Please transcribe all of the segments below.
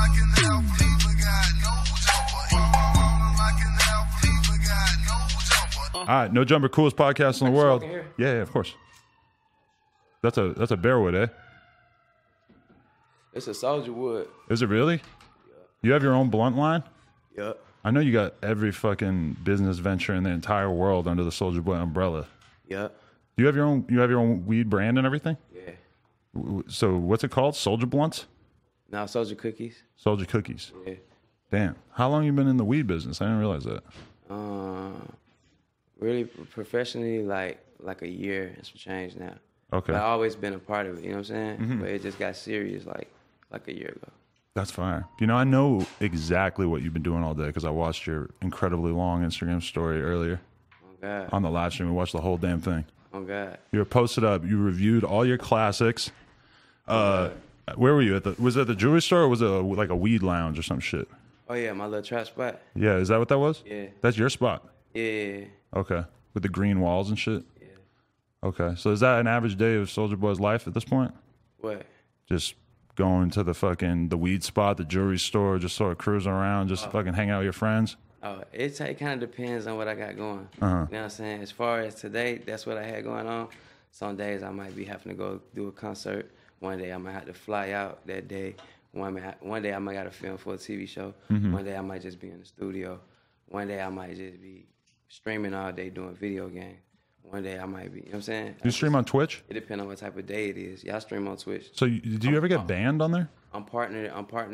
All right, No Jumper, coolest podcast in the world. Here? Yeah, of course. That's a Bearwood, eh? It's a Soldier Wood. Is it really? Yeah. You have your own blunt line? Yep. I know you got every fucking business venture in the entire world under the Soldier Boy umbrella. Yep. You have your own weed brand and everything? Yeah. So what's it called? Soldier Blunts? Now Soldier Cookies. Soldier Cookies. Yeah. Damn. How long you been in the weed business? I didn't realize that. Really professionally, like a year and some change now. Okay. But I've always been a part of it, you know what I'm saying? Mm-hmm. But it just got serious like a year ago. That's fire. You know, I know exactly what you've been doing all day because I watched your incredibly long Instagram story earlier. Oh, God. On the live stream. We watched the whole damn thing. Oh, God. You were posted up. You reviewed all your classics. Where were you? Was it at the jewelry store or was it like a weed lounge or some shit? Oh, yeah, my little trap spot. Yeah, is that what that was? Yeah. That's your spot? Yeah. Okay. With the green walls and shit? Yeah. Okay. So is that an average day of Soldier Boy's life at this point? What? Just going to the weed spot, the jewelry store, just sort of cruising around, just fucking hang out with your friends? Oh, it kind of depends on what I got going. Uh-huh. You know what I'm saying? As far as today, that's what I had going on. Some days I might be having to go do a concert. One day I might have to fly out that day. One day I might got to film for a TV show. Mm-hmm. One day I might just be in the studio. One day I might just be streaming all day doing video games. One day I might be, you know what I'm saying? You stream on Twitch? It depends on what type of day it is. Yeah, I stream on Twitch. So do you ever get banned on there? I'm partnered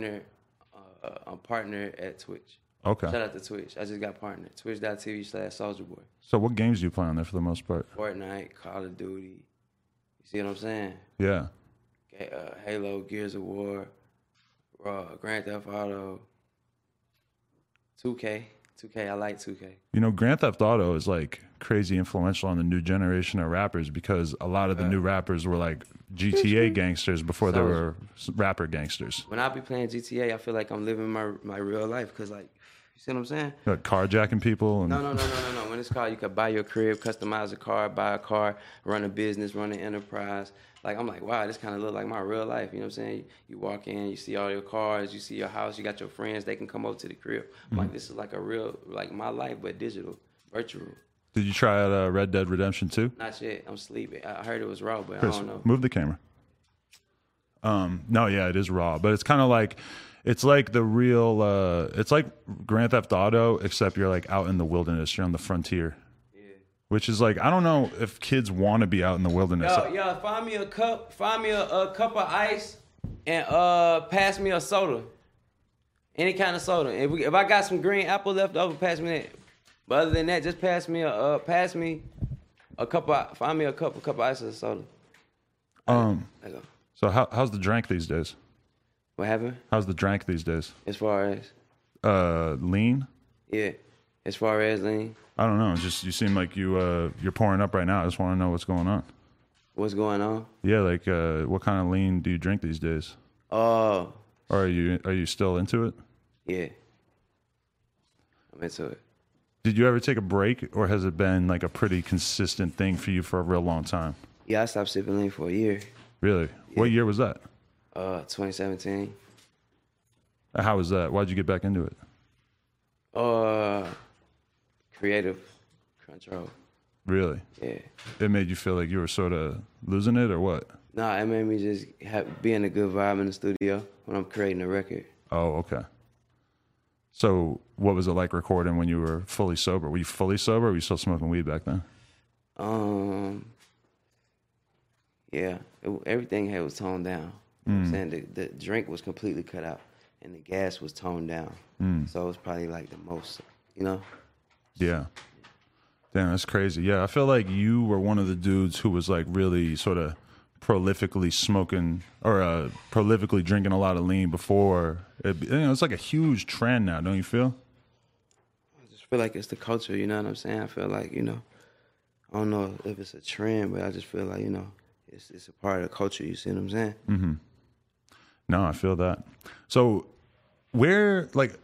at Twitch. Okay. Shout out to Twitch. I just got partnered. Twitch.tv/SoldierBoy. So what games do you play on there for the most part? Fortnite, Call of Duty. You see what I'm saying? Yeah. Halo, Gears of War, Grand Theft Auto, 2K. 2K, I like 2K. You know, Grand Theft Auto is like crazy influential on the new generation of rappers because a lot of the new rappers were like GTA gangsters before they were rapper gangsters. When I be playing GTA, I feel like I'm living my real life because, like, you see what I'm saying? Like carjacking people? And... No. When it's car, you could buy your crib, customize a car, buy a car, run a business, run an enterprise. Like, I'm like, wow, this kind of look like my real life. You know what I'm saying? You walk in, you see all your cars, you see your house, you got your friends, they can come over to the crib. I'm like, this is like a real, like my life, but digital, virtual. Did you try out Red Dead Redemption 2? Not yet. I'm sleeping. I heard it was raw, but Chris, I don't know. Move the camera. No, yeah, it is raw, but it's kind of like, it's like the real, it's like Grand Theft Auto, except you're like out in the wilderness, you're on the frontier. Which is like, I don't know if kids want to be out in the wilderness. Yo, find me a cup of ice, and pass me a soda. Any kind of soda. If I got some green apple left over, pass me that. But other than that, just find me a cup of ice and a soda. So how's the drank these days? What happened? How's the drank these days? As far as lean? Yeah. As far as lean. I don't know. Just you seem like you're pouring up right now. I just want to know what's going on. What's going on? Yeah, like what kind of lean do you drink these days? Or are you still into it? Yeah. I'm into it. Did you ever take a break, or has it been like a pretty consistent thing for you for a real long time? Yeah, I stopped sipping lean for a year. Really? Yeah. What year was that? 2017. How was that? Why'd you get back into it? Creative control. Really? Yeah. It made you feel like you were sort of losing it, or what? Nah, it made me just be in a good vibe in the studio when I'm creating a record. Oh, okay. So what was it like recording when you were fully sober? Were you fully sober, or were you still smoking weed back then? Yeah. Everything was toned down. You know what I'm saying? The drink was completely cut out, and the gas was toned down. So it was probably like the most, you know? Yeah. Damn, that's crazy. Yeah, I feel like you were one of the dudes who was like really sort of prolifically smoking or prolifically drinking a lot of lean before. It's like a huge trend now, don't you feel? I just feel like it's the culture, you know what I'm saying? I feel like, you know, I don't know if it's a trend, but I just feel like, you know, it's a part of the culture, you see what I'm saying? Mm-hmm. No, I feel that. So where, like,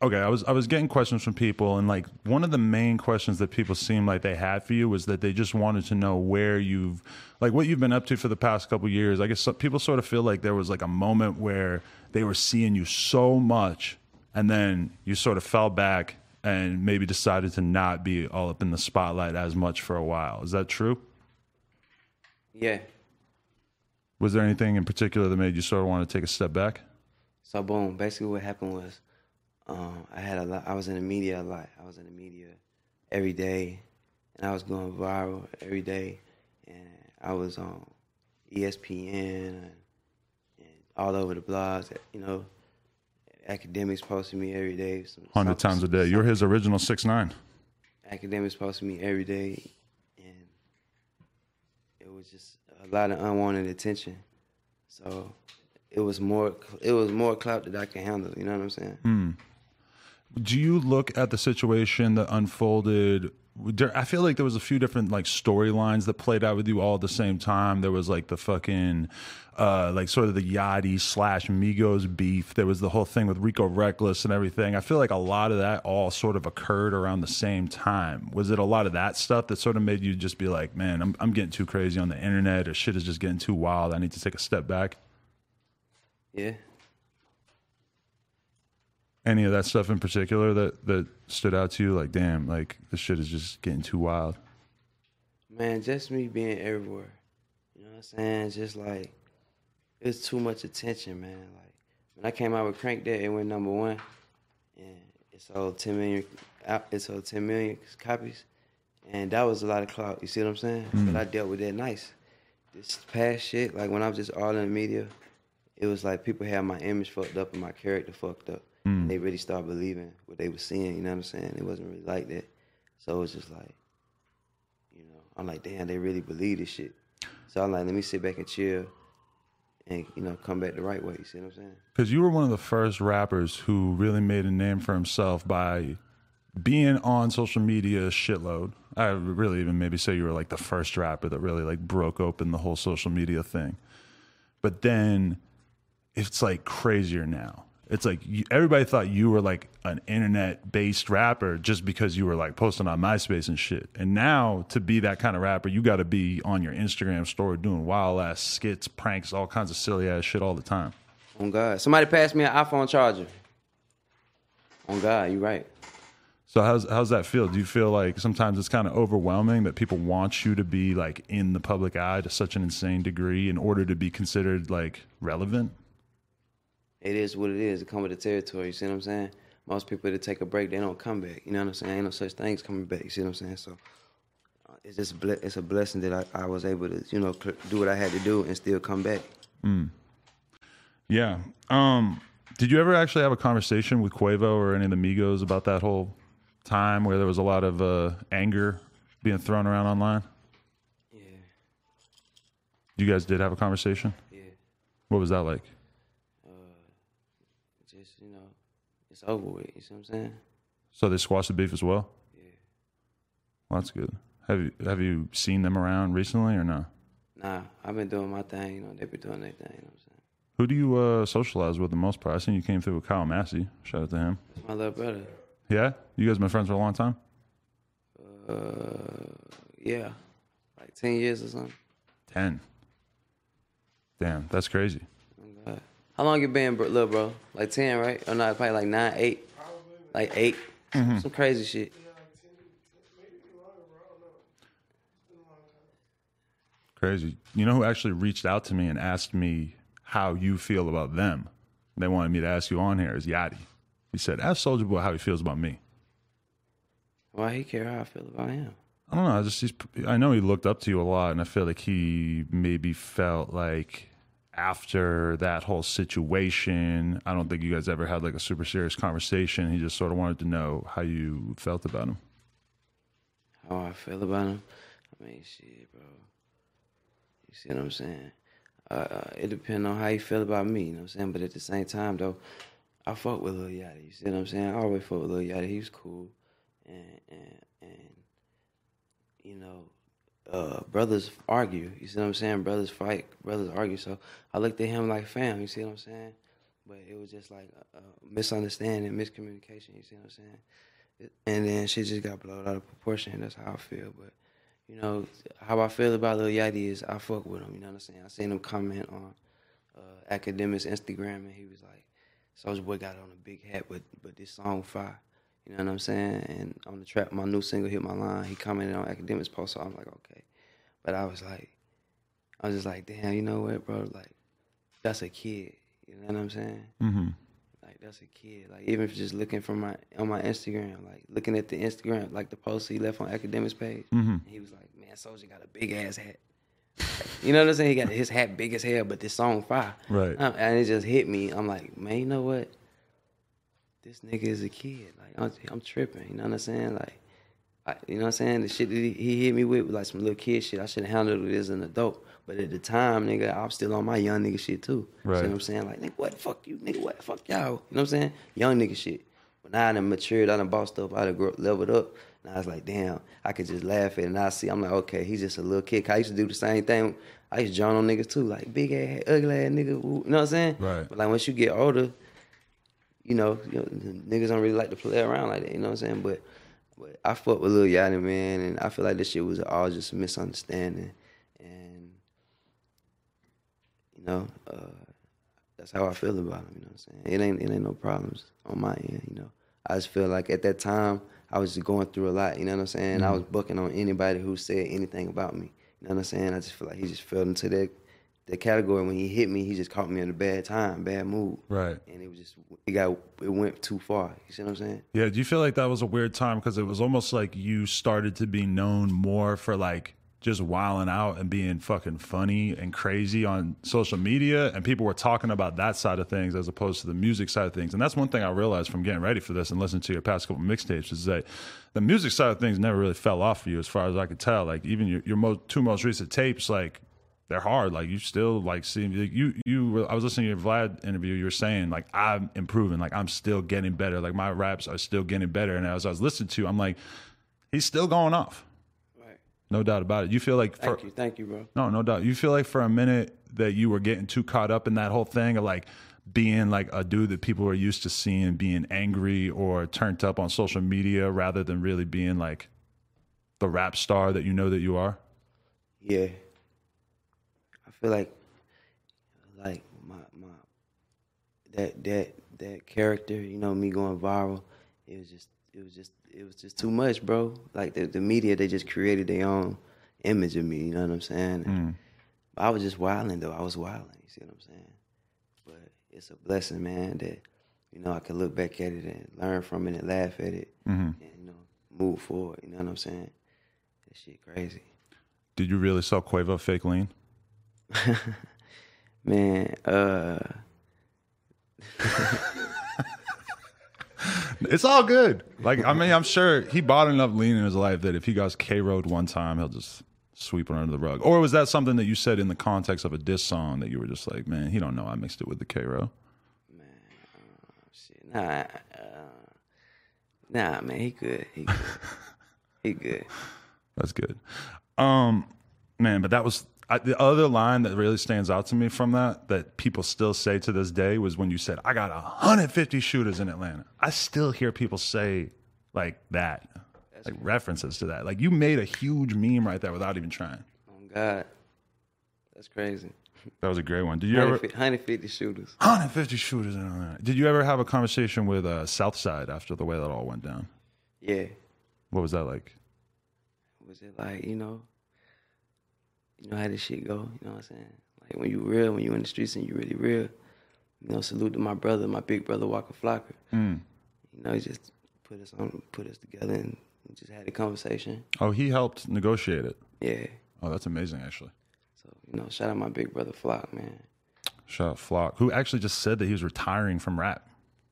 okay, I was getting questions from people, and like one of the main questions that people seemed like they had for you was that they just wanted to know where you've, like, what you've been up to for the past couple years. I guess people sort of feel like there was like a moment where they were seeing you so much, and then you sort of fell back and maybe decided to not be all up in the spotlight as much for a while. Is that true? Yeah. Was there anything in particular that made you sort of want to take a step back? So boom, basically what happened was, I was in the media a lot. I was in the media every day, and I was going viral every day. And I was on ESPN and all over the blogs. You know, academics posting me every day. 100 times a day. You're his original 6'9". Academics posting me every day, and it was just a lot of unwanted attention. So it was more clout that I can handle. You know what I'm saying? Do you look at the situation that unfolded? I feel like there was a few different like storylines that played out with you all at the same time. There was like the fucking like sort of the Yachty / Migos beef. There was the whole thing with Rico Reckless and everything. I feel like a lot of that all sort of occurred around the same time. Was it a lot of that stuff that sort of made you just be like, man, I'm getting too crazy on the internet, or shit is just getting too wild, I need to take a step back? Yeah. Any of that stuff in particular that stood out to you? Like, damn, like this shit is just getting too wild. Man, just me being everywhere. You know what I'm saying? Just like, it's too much attention, man. Like, when I came out with Crank That, it went #1, and it sold 10 million copies, and that was a lot of clout. You see what I'm saying? But I dealt with that nice. This past shit, like when I was just all in the media, it was like people had my image fucked up and my character fucked up. And they really started believing what they were seeing, you know what I'm saying? It wasn't really like that. So it was just like, you know, I'm like, damn, they really believe this shit. So I'm like, let me sit back and chill and, you know, come back the right way, you see what I'm saying? Because you were one of the first rappers who really made a name for himself by being on social media a shitload. I would really even maybe say you were like the first rapper that really like broke open the whole social media thing. But then it's like crazier now. It's like everybody thought you were like an internet-based rapper just because you were like posting on MySpace and shit. And now to be that kind of rapper, you got to be on your Instagram story doing wild-ass skits, pranks, all kinds of silly-ass shit all the time. On God. Somebody passed me an iPhone charger. On God, you right. So how's that feel? Do you feel like sometimes it's kind of overwhelming that people want you to be like in the public eye to such an insane degree in order to be considered like relevant? It is what it is. It come with the territory, you see what I'm saying? Most people that take a break, they don't come back. You know what I'm saying? Ain't no such thing as coming back, you see what I'm saying? So it's just it's a blessing that I was able to, you know, do what I had to do and still come back. Yeah. Did you ever actually have a conversation with Quavo or any of the Migos about that whole time where there was a lot of anger being thrown around online? Yeah. You guys did have a conversation? Yeah. What was that like? Just, you know, it's over with, you see what I'm saying? So they squashed the beef as well? Yeah. Well, that's good. Have you seen them around recently or no? Nah, I've been doing my thing, you know, they been doing their thing, you know what I'm saying? Who do you socialize with the most part? I seen you came through with Kyle Massey. Shout out to him. That's my little brother. Yeah? You guys been friends for a long time? Yeah, like 10 years or something. 10. Damn, that's crazy. Oh, God. How long you been, little bro? Like 10, right? Or not, probably like 9, 8. Like 8. Some crazy shit. Crazy. You know who actually reached out to me and asked me how you feel about them? They wanted me to ask you on here is Yachty. He said, ask Soulja Boy how he feels about me. Why he care how I feel about him? I don't know. I know he looked up to you a lot, and I feel like he maybe felt like after that whole situation, I don't think you guys ever had like a super serious conversation. He just sort of wanted to know how you felt about him. How I feel about him? I mean, shit, bro. You see what I'm saying? It depends on how you feel about me, you know what I'm saying? But at the same time, though, I fuck with Lil Yachty, you see what I'm saying? I always fuck with Lil Yachty. He was cool. And you know, brothers argue, you see what I'm saying? Brothers fight, brothers argue. So I looked at him like fam, you see what I'm saying? but it was just like a misunderstanding, miscommunication. You see what I'm saying? And then shit just got blown out of proportion. That's how I feel. But you know how I feel about Lil Yachty is I fuck with him. You know what I'm saying? I seen him comment on Academics Instagram, and he was like, "Soulja Boy got on a big hat, but this song fire." You know what I'm saying? And on the trap, my new single Hit My Line. He commented on Academics post, so I'm like, okay. But I was just like, damn, you know what, bro? Like, that's a kid. You know what I'm saying? Mm-hmm. Like, that's a kid. Like, even if just looking on my Instagram, like looking at the Instagram, like the post he left on Academics page, and he was like, man, Soulja got a big ass hat. You know what I'm saying? He got his hat big as hell, but this song fire. Right. And it just hit me. I'm like, man, you know what? This nigga is a kid. Like, I'm tripping. You know what I'm saying? Like, you know what I'm saying? The shit that he hit me with was like some little kid shit. I should have handled it as an adult. But at the time, nigga, I was still on my young nigga shit too. Right. You know what I'm saying? Like, nigga, what the fuck you, nigga, what the fuck y'all? You know what I'm saying? Young nigga shit. But now I done matured, I done bossed up, I done leveled up. And I was like, damn, I could just laugh at it. And I see, I'm like, okay, he's just a little kid. I used to do the same thing. I used to join on niggas too, like big ass, ugly ass nigga. You know what I'm saying? Right. But like once you get older, you know, niggas don't really like to play around like that. You know what I'm saying? But I fuck with Lil Yachty, man, and I feel like this shit was all just a misunderstanding. And, you know, that's how I feel about him, you know what I'm saying? It ain't no problems on my end, you know. I just feel like at that time, I was just going through a lot, you know what I'm saying? I was bucking on anybody who said anything about me, you know what I'm saying? I just feel like he just fell into that category. When he hit me, he just caught me in a bad time, bad mood. Right. And it went too far, you see what I'm saying? Yeah. Do you feel like that was a weird time? Because it was almost like you started to be known more for like just wilding out and being fucking funny and crazy on social media, and people were talking about that side of things as opposed to the music side of things. And that's one thing I realized from getting ready for this and listening to your past couple mixtapes is that the music side of things never really fell off for you, as far as I could tell. Like even your two most recent tapes, like they're hard. Like you still like see you. I was listening to your Vlad interview. You were saying like I'm improving. Like I'm still getting better. Like my raps are still getting better. And as I was listening to, I'm like, he's still going off. No doubt about it. You feel like thank you, bro. No doubt. You feel like for a minute that you were getting too caught up in that whole thing of like being like a dude that people are used to seeing being angry or turned up on social media rather than really being like the rap star that you know that you are? Yeah. I feel like my that character, you know, me going viral, it was just too much, bro. Like the media, they just created their own image of me. You know what I'm saying? I was just wilding though. I was wilding. You see what I'm saying? But it's a blessing, man, that you know I can look back at it and learn from it and laugh at it, and you know move forward. You know what I'm saying? That shit crazy. Did you really sell Quavo fake lean? Man, It's all good. Like, I mean, I'm sure he bought enough lean in his life that if he got K-Road one time, he'll just sweep it under the rug. Or was that something that you said in the context of a diss song that you were just like, man, he don't know I mixed it with the K-Road? Man, shit. Nah, man, he good. He good. That's good. Man, but that was the other line that really stands out to me from that people still say to this day was when you said, I got 150 shooters in Atlanta. I still hear people say like that, like references to that. Like you made a huge meme right there without even trying. Oh, God. That's crazy. That was a great one. Did you ever 150 shooters? 150 shooters in Atlanta. Did you ever have a conversation with Southside after the way that all went down? Yeah. What was that like? Was it like, you know how this shit go, you know what I'm saying? Like when you real, when you in the streets and you really real, you know, salute to my brother, my big brother Walker Flocker. You know, he just put us together and we just had a conversation. Oh, he helped negotiate it. Yeah. Oh, that's amazing actually. So, you know, shout out my big brother Flock, man. Shout out Flock, who actually just said that he was retiring from rap.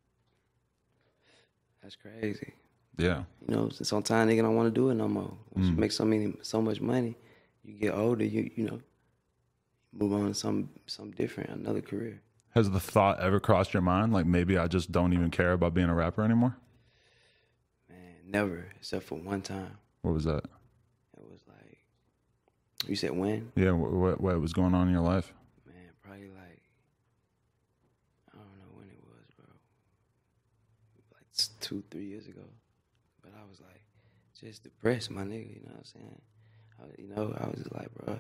That's crazy. Yeah. You know, sometimes nigga don't want to do it no more. Once you make so much money, you get older, you know, move on to some different, another career. Has the thought ever crossed your mind, like maybe I just don't even care about being a rapper anymore? Man, never, except for one time. What was that? It was like, you said when? Yeah, what was going on in your life? Man, probably like, I don't know when It's 2-3 years ago. But I was like, just depressed, my nigga. You know what I'm saying? I was just like, bro,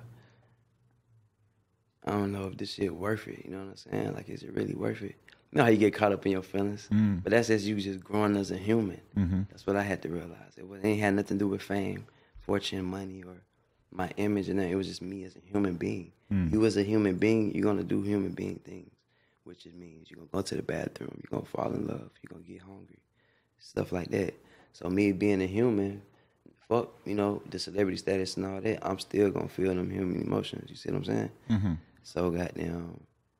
I don't know if this shit worth it. You know what I'm saying? Like, is it really worth it? You know how you get caught up in your feelings? But that's just you just growing as a human. That's what I had to realize. It ain't had nothing to do with fame, fortune, money, or my image, and it was just me as a human being. You as a human being, you're gonna do human being things, which it means you're gonna go to the bathroom, you're gonna fall in love, you're gonna get hungry, stuff like that. So me being a human, fuck, the celebrity status and all that, I'm still gonna feel them human emotions. You see what I'm saying? So goddamn,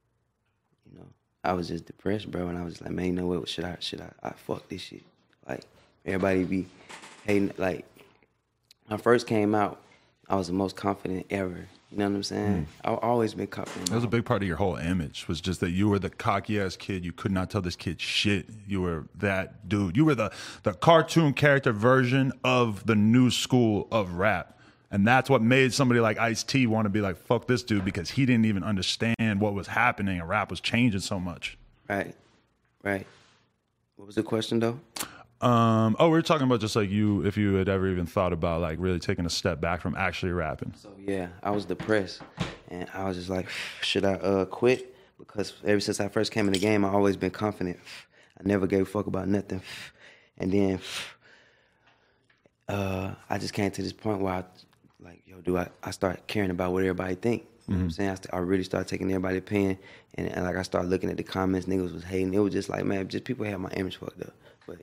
I was just depressed, bro, and I was like, man, you know what? Should I fuck this shit? Like, everybody be hating. Like, when I first came out, I was the most confident ever. You know what I'm saying? I've always been confident. That was a big part of your whole image, was just that you were the cocky-ass kid. You could not tell this kid shit. You were that dude. You were the cartoon character version of the new school of rap. And that's what made somebody like Ice-T want to be like, fuck this dude, because he didn't even understand what was happening and rap was changing so much. Right. What was the question, though? We were talking about just like if you had ever even thought about like really taking a step back from actually rapping. So, yeah, I was depressed. And I was just like, should I quit? Because ever since I first came in the game, I've always been confident. I never gave a fuck about nothing. And then I just came to this point where I start caring about what everybody think. You know what I'm saying? I really started taking everybody's opinion, and like I started looking at the comments, niggas was hating. It was just like, man, just people had my image fucked up. But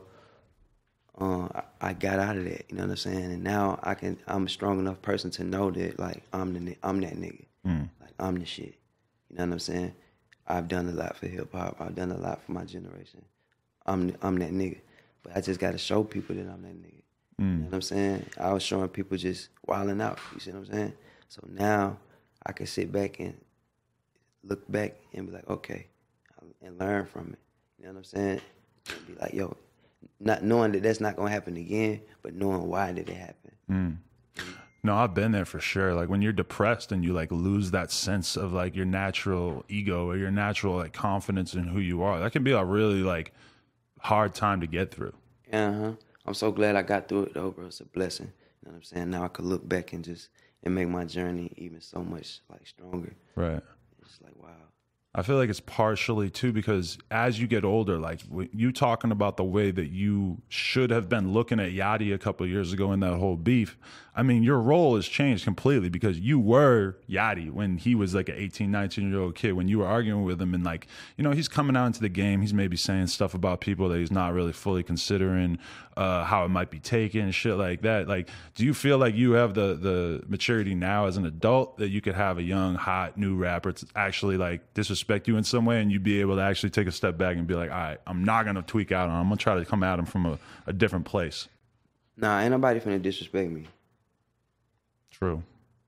I got out of that. You know what I'm saying? And now I'm a strong enough person to know that like I'm that nigga. Like I'm the shit. You know what I'm saying? I've done a lot for hip hop. I've done a lot for my generation. I'm that nigga. But I just got to show people that I'm that nigga. You know what I'm saying? I was showing people just wilding out. You see what I'm saying? So now I can sit back and look back and be like, okay, and learn from it. You know what I'm saying? And be like, yo, not knowing that that's not going to happen again, but knowing why did it happen. No, I've been there for sure. Like when you're depressed and you like lose that sense of like your natural ego or your natural like confidence in who you are, that can be a really like hard time to get through. I'm so glad I got through it though, bro. It's a blessing. You know what I'm saying? Now I could look back and make my journey even so much like stronger. Right. It's like, wow. I feel like it's partially too because as you get older, like you talking about the way that you should have been looking at Yachty a couple of years ago in that whole beef. I mean, your role has changed completely because you were Yachty when he was like an 18, 19-year-old kid, when you were arguing with him and like, he's coming out into the game. He's maybe saying stuff about people that he's not really fully considering how it might be taken and shit like that. Like, do you feel like you have the maturity now as an adult that you could have a young, hot, new rapper to actually like disrespect you in some way and you'd be able to actually take a step back and be like, all right, I'm not going to tweak out on him. I'm going to try to come at him from a different place. Nah, ain't nobody finna disrespect me. True.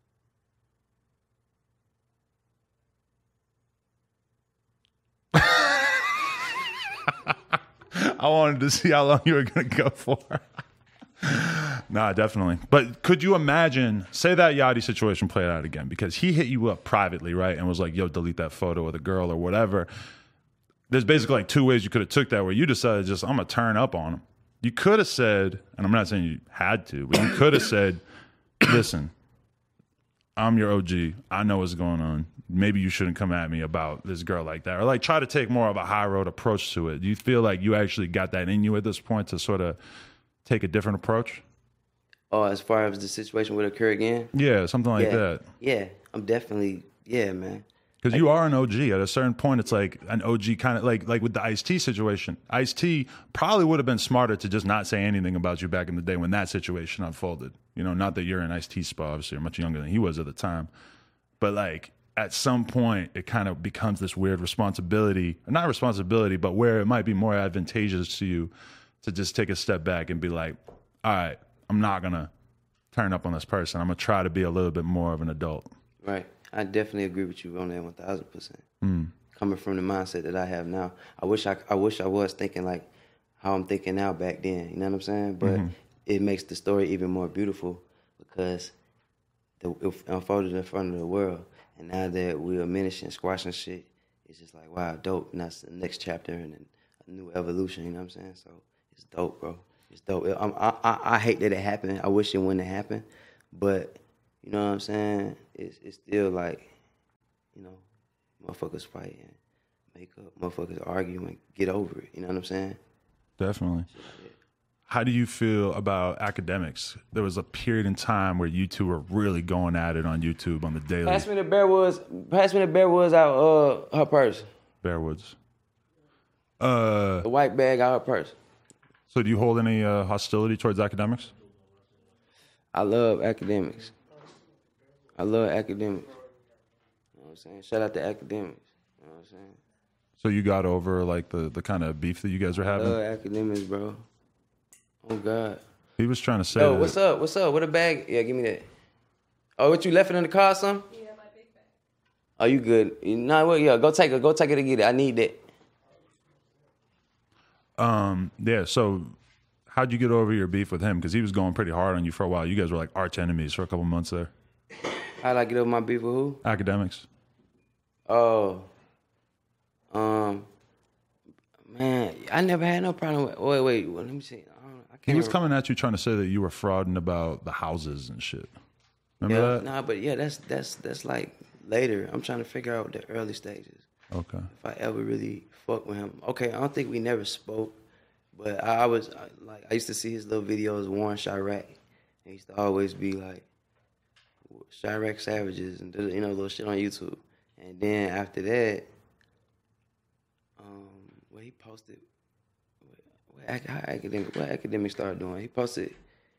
I wanted to see how long you were going to go for. Nah, definitely. But could you imagine, say that Yachty situation played out again, because he hit you up privately, right? And was like, yo, delete that photo of the girl or whatever. There's basically like two ways you could have took that, where you decided just, I'm going to turn up on him. You could have said, and I'm not saying you had to, but you could have said, listen, I'm your OG. I know what's going on. Maybe you shouldn't come at me about this girl like that. Or like try to take more of a high road approach to it. Do you feel like you actually got that in you at this point to sort of take a different approach? Oh, as far as the situation would occur again? Yeah, something like that. Yeah, I'm definitely, man. Because you are an OG. At a certain point, it's like an OG kind of like with the Ice-T situation. Ice-T probably would have been smarter to just not say anything about you back in the day when that situation unfolded. Not that you're in Ice-T's spot. Obviously, you're much younger than he was at the time. But like at some point, it kind of becomes this weird responsibility. Not responsibility, but where it might be more advantageous to you to just take a step back and be like, all right, I'm not going to turn up on this person. I'm going to try to be a little bit more of an adult. Right. I definitely agree with you on that 1,000%. Coming from the mindset that I have now, I wish I was thinking like how I'm thinking now back then. You know what I'm saying? But it makes the story even more beautiful because it unfolded in front of the world. And now that we're menacing, squashing shit, it's just like, wow, dope. And that's the next chapter and then new evolution. You know what I'm saying? So it's dope, bro. It's dope. I hate that it happened. I wish it wouldn't have happened, but you know what I'm saying? It's still like, you know, motherfuckers fight and make up, motherfuckers argue and get over it. You know what I'm saying? Definitely. How do you feel about academics? There was a period in time where you two were really going at it on YouTube on the daily. Pass me the Bearwoods out her purse. Bearwoods. The white bag out her purse. So do you hold any hostility towards academics? I love academics. You know what I'm saying? Shout out to academics. You know what I'm saying? So you got over like the kind of beef that you guys were having? I love academics, bro. Oh God. He was trying to say. Yo, what's up? What's up? What a bag? Yeah, give me that. Oh, what you left it in the car or something? Yeah, my big bag. Oh, you good? No, well, yeah, go take it and get it. I need that. Yeah. So how'd you get over your beef with him? Because he was going pretty hard on you for a while. You guys were like arch enemies for a couple months there. How'd I get over my beef with who? Academics. Oh. Man, I never had no problem with. Wait. Let me see. I can't He was remember. coming at you trying to say that you were frauding about the houses and shit. Remember Yeah, that? nah, but yeah, that's like later. I'm trying to figure out the early stages. Okay. If I ever really fucked with him. Okay, I don't think we never spoke, but I used to see his little videos, Warren Chirac. He used to always be like, Chirac Savages and you know, little shit on YouTube. And then after that, what he posted, what academic started doing? He posted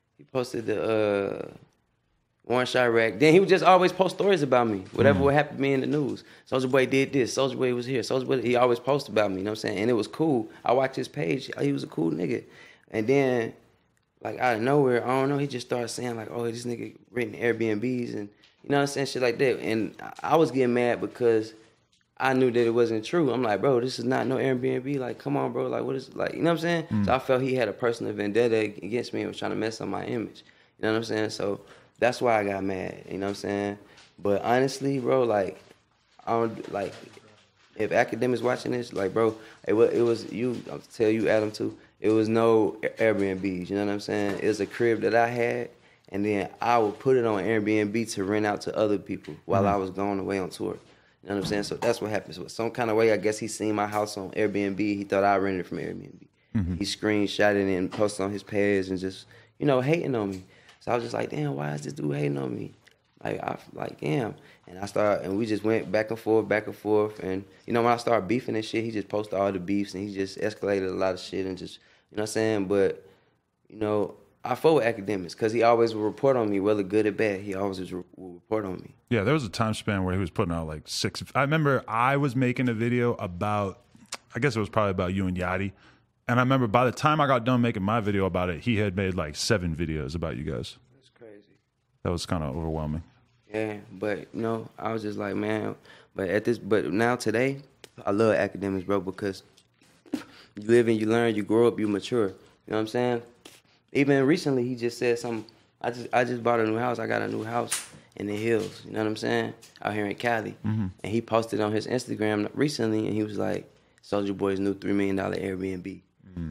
the Warren Chirac. Then he would just always post stories about me. Whatever would happen to me in the news. Soulja Boy did this. Soulja Boy was here. Soulja Boy, he always posted about me. You know what I'm saying? And it was cool. I watched his page. He was a cool nigga. And then, like out of nowhere, I don't know, he just started saying like, oh, this nigga renting Airbnbs and you know what I'm saying, shit like that. And I was getting mad because I knew that it wasn't true. I'm like, bro, this is not no Airbnb. Like, come on, bro. Like, what is, like, you know what I'm saying? So I felt he had a personal vendetta against me and was trying to mess up my image. You know what I'm saying? So that's why I got mad. You know what I'm saying? But honestly, bro, like, I don't, like, if academics watching this, like, bro, it was you, I'll tell you, Adam, too, it was no Airbnbs. You know what I'm saying? It was a crib that I had, and then I would put it on Airbnb to rent out to other people while I was going away on tour. You know what I'm saying? So that's what happened. So some kind of way, I guess he seen my house on Airbnb. He thought I rented it from Airbnb. He screenshot it and posted on his page and just, you know, hating on me. So I was just like, damn, why is this dude hating on me? Like, damn. And we just went back and forth. And, you know, when I started beefing and shit, he just posted all the beefs and he just escalated a lot of shit and just, you know what I'm saying? But, you know, I fought with academics because he always would report on me, whether good or bad. He always would report on me. Yeah, there was a time span where he was putting out like 6. I remember I was making a video about, I guess it was probably about you and Yachty. And I remember by the time I got done making my video about it, he had made like 7 videos about you guys. That's crazy. That was kind of overwhelming. Yeah, but, you know, I was just like, man, but now today, I love academics, bro, because you live and you learn, you grow up, you mature. You know what I'm saying? Even recently, he just said something. I just bought a new house. I got a new house in the hills. You know what I'm saying? Out here in Cali. And he posted on his Instagram recently, and he was like, Soulja Boy's new $3 million Airbnb.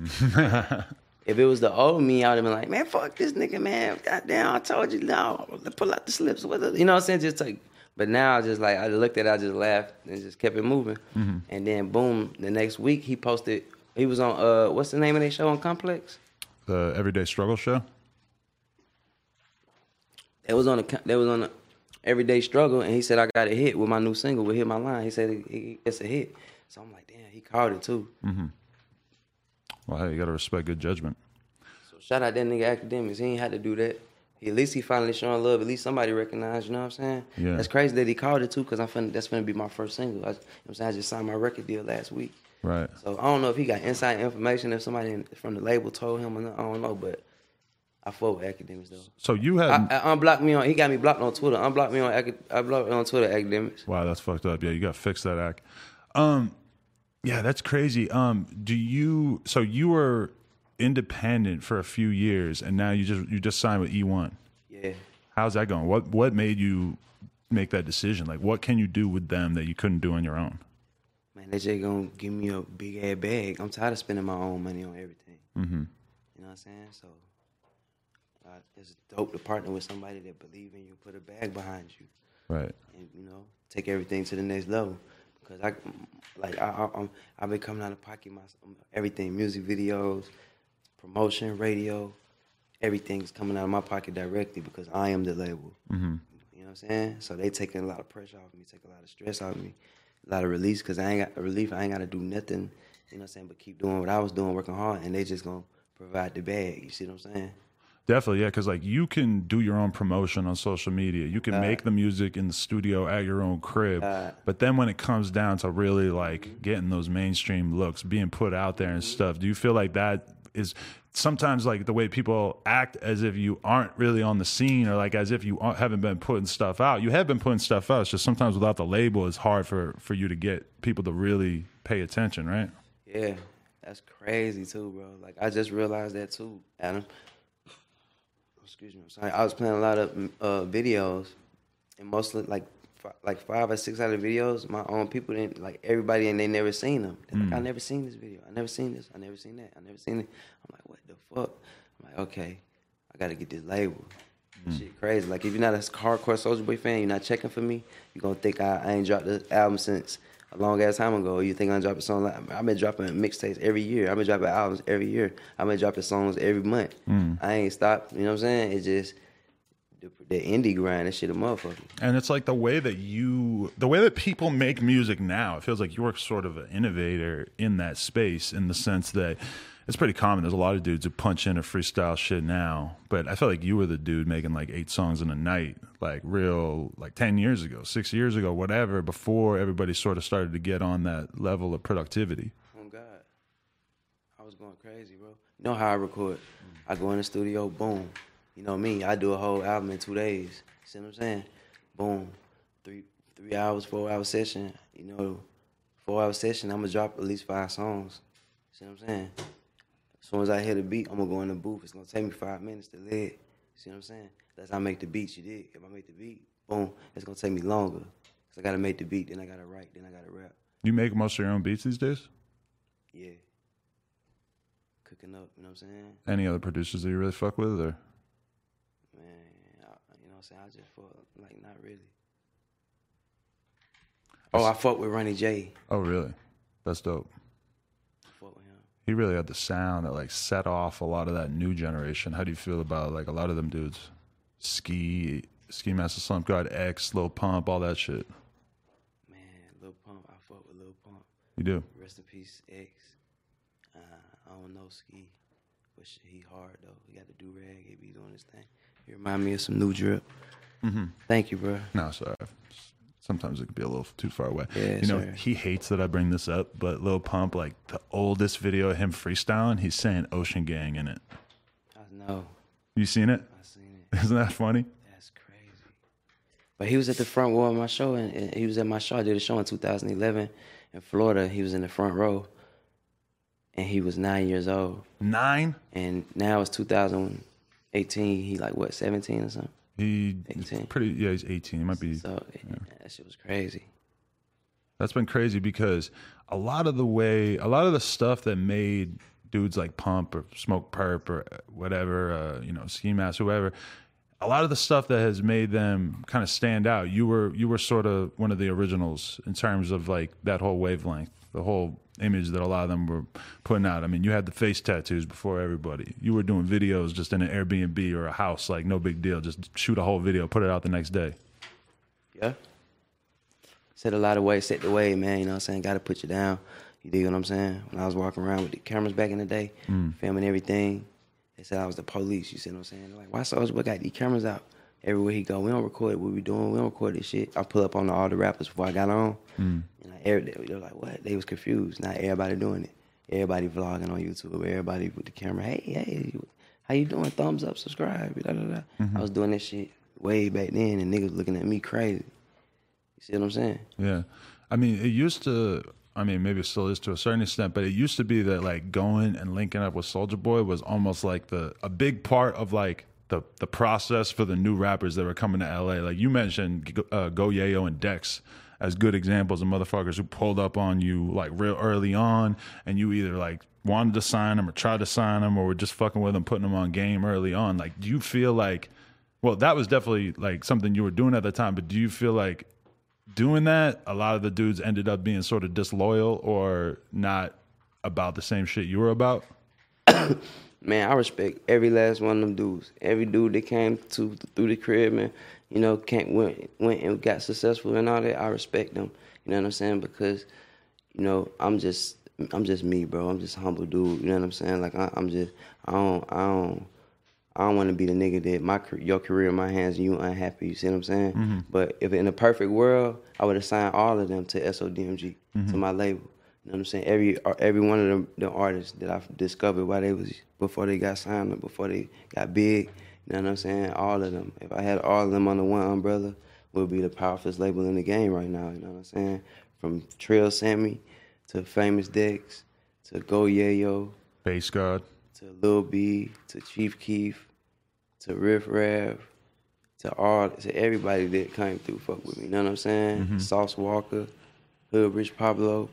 If it was the old me, I would have been like, man, fuck this nigga, man. Goddamn, I told you, no. Pull out the slips. You know what I'm saying? Just like, but now I just like, I looked at it, I just laughed and just kept it moving. And then boom, the next week he posted, he was on, what's the name of their show on Complex? The Everyday Struggle Show? They was on the Everyday Struggle, and he said, I got a hit with my new single, with Hit My Line. He said it's a hit. So I'm like, damn, he called it too. Well, hey, you got to respect good judgment. So shout out that nigga Academics. He ain't had to do that. At least he finally showing love. At least somebody recognized, you know what I'm saying? Yeah. That's crazy that he called it too, because that's finna be my first single. You know what I'm saying? I just signed my record deal last week. Right. So I don't know if he got inside information, if somebody from the label told him or not, I don't know, but I fought with Academics though. So you had... I unblocked me on, he got me blocked on Twitter. Unblocked me I blocked on Twitter, Academics. Wow, that's fucked up. Yeah, you got to fix that act. Yeah, that's crazy. So you were independent for a few years, and now you just signed with E1. Yeah. How's that going? What made you make that decision? Like, what can you do with them that you couldn't do on your own? man, they just gonna give me a big ass bag. I'm tired of spending my own money on everything. Mm-hmm. You know what I'm saying? So it's dope to partner with somebody that believe in you, put a bag behind you, Right. and you know, take everything to the next level. Because I've been coming out of pocket everything, music videos, promotion, radio, everything's coming out of my pocket directly because I am the label. Mm-hmm. You know what I'm saying? So they taking a lot of pressure off me, take a lot of stress off me, a lot of release because I ain't got to do nothing, you know what I'm saying, but keep doing what I was doing, working hard, and they just going to provide the bag. You see what I'm saying? Definitely, yeah, because like you can do your own promotion on social media. You can make the music in the studio at your own crib. But then when it comes down to really like getting those mainstream looks, being put out there and stuff, do you feel like that is sometimes like the way people act as if you aren't really on the scene or like as if you haven't been putting stuff out? You have been putting stuff out. It's just sometimes without the label, it's hard for you to get people to really pay attention, right? Yeah, that's crazy too, bro. Like I just realized that too, Adam. Excuse me, I'm sorry. I was playing a lot of videos, and mostly like 5 or 6 out of the videos, my own people didn't like everybody, and they never seen them. They're like, I never seen this video. I never seen this. I never seen that. I never seen it. I'm like, what the fuck? I'm like, okay, I gotta get this label. Shit crazy. Like if you're not a hardcore Soulja Boy fan, you're not checking for me, you're gonna think I ain't dropped the album since a long ass time ago. You think I'm dropping songs? Like, I've been dropping mixtapes every year. I've been dropping albums every year. I've been dropping songs every month. I ain't stopped. You know what I'm saying? It's just the indie grind. That shit a motherfucker. And it's like the way that people make music now. It feels like you're sort of an innovator in that space, in the sense that it's pretty common. There's a lot of dudes who punch in a freestyle shit now, but I feel like you were the dude making like 8 songs in a night, like real, like 10 years ago, 6 years ago, whatever, before everybody sort of started to get on that level of productivity. Oh God, I was going crazy, bro. You know how I record? I go in the studio, boom. You know me, I do a whole album in 2 days. See what I'm saying? Boom, 3 hours, 4 hour session. You know, 4 hour session, I'm gonna drop at least 5 songs. See what I'm saying? As soon as I hear the beat, I'm gonna go in the booth. It's gonna take me 5 minutes to lay it. See what I'm saying? That's how I make the beats, you dig? If I make the beat, boom, it's gonna take me longer. Cause I gotta make the beat, then I gotta write, then I gotta rap. You make most of your own beats these days? Yeah. Cooking up, you know what I'm saying? Any other producers that you really fuck with, or? Man, you know what I'm saying? I just fuck, like, not really. Oh, I fuck with Ronnie J. Oh, really? That's dope. Fuck with him. He really had the sound that like set off a lot of that new generation. How do you feel about like a lot of them dudes? Ski Master Slump God, X, Lil Pump, all that shit. Man, Lil Pump, I fuck with Lil Pump. You do? Rest in peace, X. I don't know Ski, but shit, he hard though. He got the do-rag, he be doing his thing. He remind me of some new drip. Thank you, bro. No, sorry. Sometimes it can be a little too far away. Yeah, you know, sure. he hates that I bring this up, but Lil Pump, like the oldest video of him freestyling, he's saying Ocean Gang in it. I know. You seen it? I seen it. Isn't that funny? That's crazy. But he was at the front row of my show, and he was at my show. I did a show in 2011 in Florida. He was in the front row, and he was 9 years old. 9? And now it's 2018. He like what, 17 or something? He's 18. pretty. Yeah, he's 18. He might be. So that shit was crazy. That's been crazy because a lot of the stuff that made dudes like Pump or Smoke Perp or whatever, you know, Ski Mask, whoever, a lot of the stuff that has made them kind of stand out. You were sort of one of the originals in terms of like that whole wavelength, the whole image that a lot of them were putting out. I mean, you had the face tattoos before everybody. You were doing videos just in an Airbnb or a house, like no big deal. Just shoot a whole video, put it out the next day. Yeah. Said a lot of ways, set the way, man. You know what I'm saying? Got to put you down. You dig what I'm saying? When I was walking around with the cameras back in the day, filming everything, they said I was the police. You see what I'm saying? They're like, why Soulja Boy got these cameras out? Everywhere he go, we don't record what we doing. We don't record this shit. I pull up on all the rappers before I got on. And they were like, what? They was confused. Not everybody doing it. Everybody vlogging on YouTube. Everybody with the camera. Hey, how you doing? Thumbs up, subscribe. Blah, blah, blah. I was doing that shit way back then, and niggas looking at me crazy. You see what I'm saying? Yeah. I mean, it used to, I mean, maybe it still is to a certain extent, but it used to be that like going and linking up with Soulja Boy was almost like a big part of like the process for the new rappers that were coming to LA. Like you mentioned Go Yayo and Dex as good examples of motherfuckers who pulled up on you like real early on, and you either like wanted to sign them or tried to sign them or were just fucking with them, putting them on game early on. Like, do you feel like, well, that was definitely like something you were doing at the time, but do you feel like doing that, a lot of the dudes ended up being sort of disloyal or not about the same shit you were about? Man, I respect every last one of them dudes. Every dude that came through the crib and, you know, went and got successful and all that, I respect them. You know what I'm saying? Because, you know, I'm just me, bro. I'm just a humble dude. You know what I'm saying? Like I don't want to be the nigga that your career in my hands and you unhappy. You see what I'm saying? Mm-hmm. But if in a perfect world, I would have signed all of them to SODMG, to my label. You know what I'm saying? Every one of them, the artists that I discovered before they got signed or before they got big. You know what I'm saying? All of them. If I had all of them under one umbrella, would be the powerfulest label in the game right now. You know what I'm saying? From Trill Sammy to Famous Dex to Go Yayo, Bass God, to Lil B, to Chief Keef, to Riff Raff, to everybody that came through fuck with me. You know what I'm saying? Mm-hmm. Sauce Walker, Hood Rich Pablo.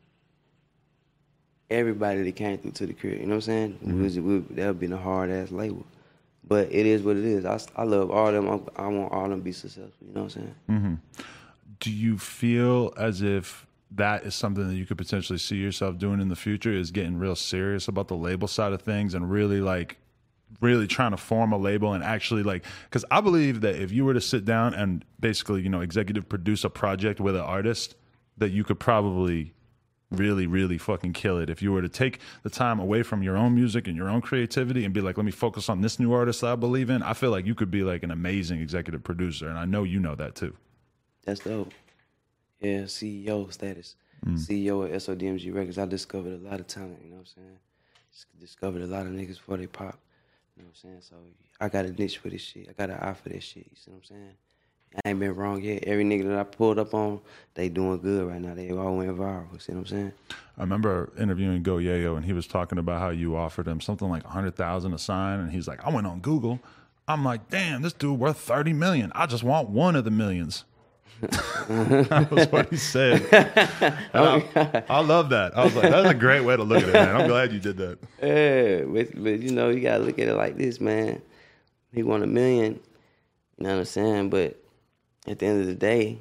Everybody that came through to the crib, you know what I'm saying? Mm-hmm. That would be a hard-ass label. But it is what it is. I love all of them. I want all of them to be successful, you know what I'm saying? Mm-hmm. Do you feel as if that is something that you could potentially see yourself doing in the future, is getting real serious about the label side of things and really trying to form a label and actually like, because I believe that if you were to sit down and basically, you know, executive produce a project with an artist, that you could probably really, really fucking kill it. If you were to take the time away from your own music and your own creativity and be like, let me focus on this new artist that I believe in, I feel like you could be like an amazing executive producer. And I know you know that too. That's dope. Yeah, CEO status. CEO at SODMG Records. I discovered a lot of talent, you know what I'm saying? Discovered a lot of niggas before they pop. You know what I'm saying? So I got a niche for this shit. I got an eye for this shit. You see what I'm saying? I ain't been wrong yet. Every nigga that I pulled up on, they doing good right now. They all went viral. You see what I'm saying? I remember interviewing Go Yayo, and he was talking about how you offered him something like $100,000 a sign, and he's like, I went on Google. I'm like, damn, this dude worth $30 million. I just want one of the millions. That was what he said. I love that. I was like, that's a great way to look at it, man. I'm glad you did that. Yeah, but you know, you gotta look at it like this, man. He won $1 million. You know what I'm saying? But at the end of the day,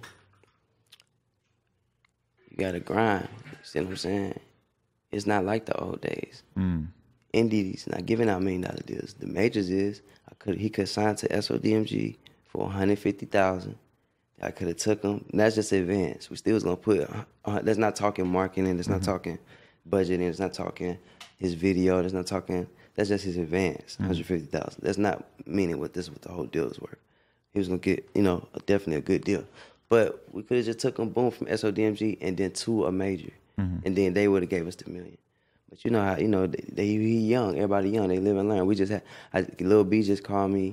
you gotta grind. You see what I'm saying? It's not like the old days. Indies not giving out $1 million deals. The majors is he could sign to SODMG for $150,000. I could have took him. And that's just advance. We still was gonna put. That's not talking marketing. That's not talking budgeting. That's not talking his video. That's not talking. That's just his advance. $150,000. That's not meaning what the whole deal is worth. He was gonna get, you know, definitely a good deal. But we could have just took him, boom, from SODMG and then to a major, and then they would have gave us the $1 million. But you know how, you know, he young. Everybody young. They live and learn. We just had Lil B just called me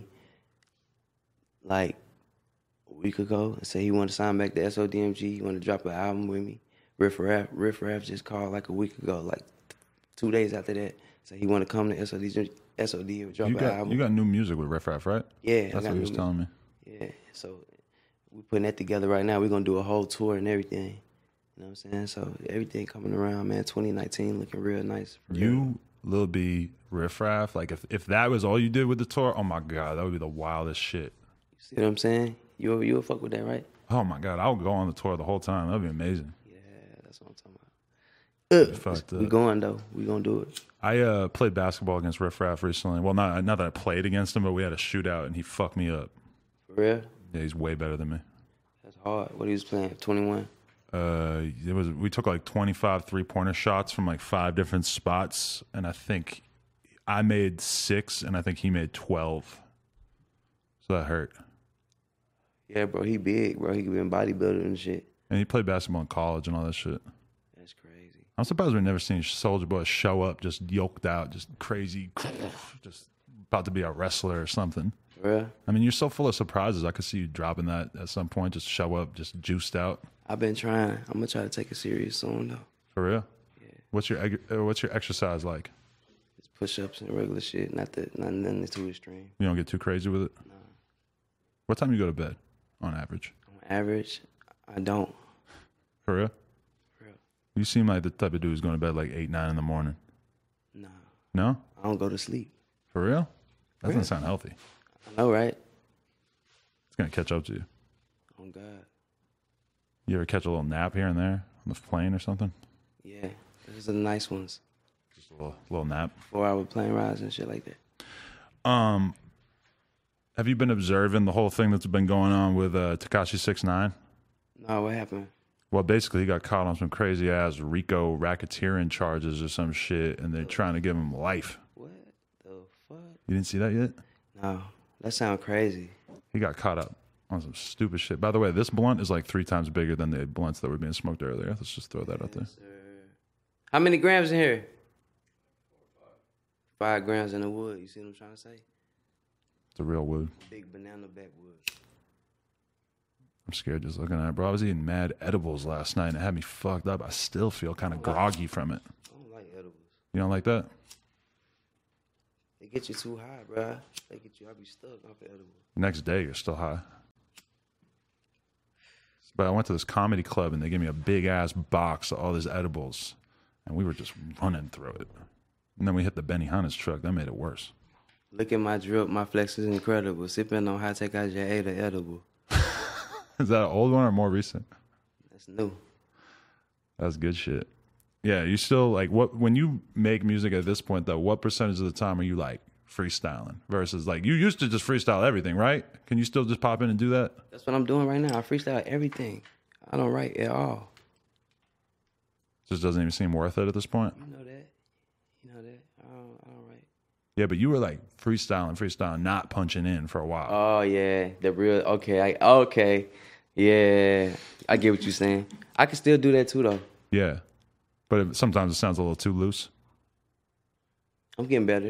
like a week ago and said he wanted to sign back to SODMG. He wanted to drop an album with me. Riff Raff just called like a week ago, like 2 days after that. Said he wanted to come to SOD and drop an album. You got new music with Riff Raff, right? Yeah. That's what he was telling me. Yeah, so we're putting that together right now. We're going to do a whole tour and everything. You know what I'm saying? So everything coming around, man. 2019 looking real nice. You, Lil B, Riff Raff, like if that was all you did with the tour, oh my God, that would be the wildest shit. You see what I'm saying? You would fuck with that, right? Oh my God, I would go on the tour the whole time. That would be amazing. Yeah, that's what I'm talking about. We going though. We going to do it. I played basketball against Riff Raff recently. Well, not that I played against him, but we had a shootout and he fucked me up. For real? Yeah, he's way better than me. That's hard. What he was playing? 21? We took like 25 3-pointer shots from like 5 different spots, and I think I made 6, and I think he made 12. So that hurt. Yeah, bro, he big, bro. He could be in bodybuilding and shit. And he played basketball in college and all that shit. That's crazy. I'm surprised we've never seen Soulja Boy show up just yoked out, just crazy, just about to be a wrestler or something. For real? I mean, you're so full of surprises. I could see you dropping that at some point, just show up, just juiced out. I've been trying. I'm going to try to take it serious soon, though. For real? Yeah. What's your exercise like? It's push-ups and regular shit, nothing too extreme. You don't get too crazy with it? No. What time you go to bed, on average? On average, I don't. For real? For real. You seem like the type of dude who's going to bed like 8, 9 in the morning. Nah. No? I don't go to sleep. For real? That doesn't real. sound healthy. I know, right? It's going to catch up to you. Oh, God. You ever catch a little nap here and there on the plane or something? Yeah. Those are the nice ones. Just a little nap. 4-hour plane rides and shit like that. Have you been observing the whole thing that's been going on with Tekashi 6ix9ine? No, what happened? Well, basically, he got caught on some crazy ass RICO racketeering charges or some shit, and they're trying to give him life. What the fuck? You didn't see that yet? No, that sounds crazy. He got caught up on some stupid shit. By the way, this blunt is like 3 times bigger than the blunts that were being smoked earlier. Let's just throw that out there. Sir. How many grams in here? 5 grams in the wood. You see what I'm trying to say? It's a real wood. Big banana backwood. I'm scared just looking at it, bro. I was eating mad edibles last night, and it had me fucked up. I still feel kind of groggy from it. I don't like edibles. You don't like that? They get you too high, bro. They get you. I be stuck off the edibles. Next day, you're still high. But I went to this comedy club, and they gave me a big-ass box of all these edibles, and we were just running through it. And then we hit the Benihana's truck. That made it worse. Look at my drip. My flex is incredible. Sipping on high-tech IJ the edible. Is that an old one or more recent? That's new. That's good shit. Yeah, you still like what when you make music at this point though, what percentage of the time are you like freestyling versus like you used to just freestyle everything, right? Can you still just pop in and do that? That's what I'm doing right now. I freestyle everything. I don't write at all. Just doesn't even seem worth it at this point. You know that. You know that. I don't write. Yeah, but you were like freestyling, not punching in for a while. Oh yeah, the real. Okay. Yeah, I get what you're saying. I can still do that too though. Yeah, but sometimes it sounds a little too loose. I'm getting better.